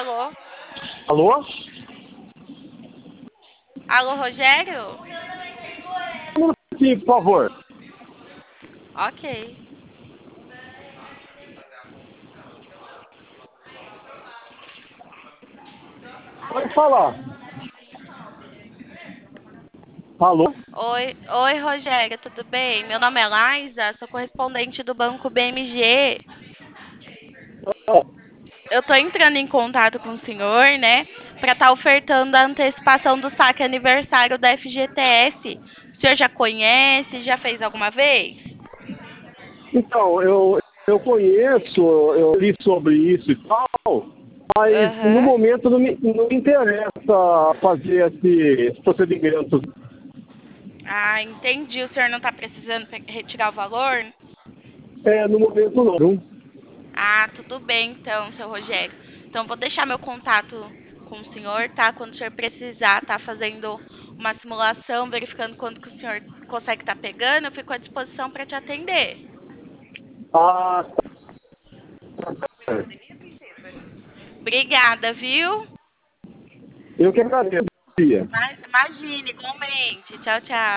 Alô? Alô? Alô, Rogério? Sim, por favor. Ok. Pode falar. Alô? Oi, Rogério, tudo bem? Meu nome é Laisa, sou correspondente do Banco BMG. Ah, Eu tô entrando em contato com o senhor, né, para estar ofertando a antecipação do saque aniversário da FGTS. O senhor já conhece? Já fez alguma vez? então, eu conheço, eu li sobre isso e tal, mas no Aham. momento não me interessa fazer esse procedimento. Ah, entendi. O senhor não está precisando retirar o valor? No momento não. Viu? Ah, tudo bem então, seu Rogério. Então, vou deixar meu contato com o senhor, tá? Quando o senhor precisar, tá fazendo uma simulação, verificando quanto que o senhor consegue estar pegando, eu fico à disposição para te atender. Ah, tá. Obrigada, viu? Eu que agradeço. Tia. Imagine, igualmente. Tchau, tchau.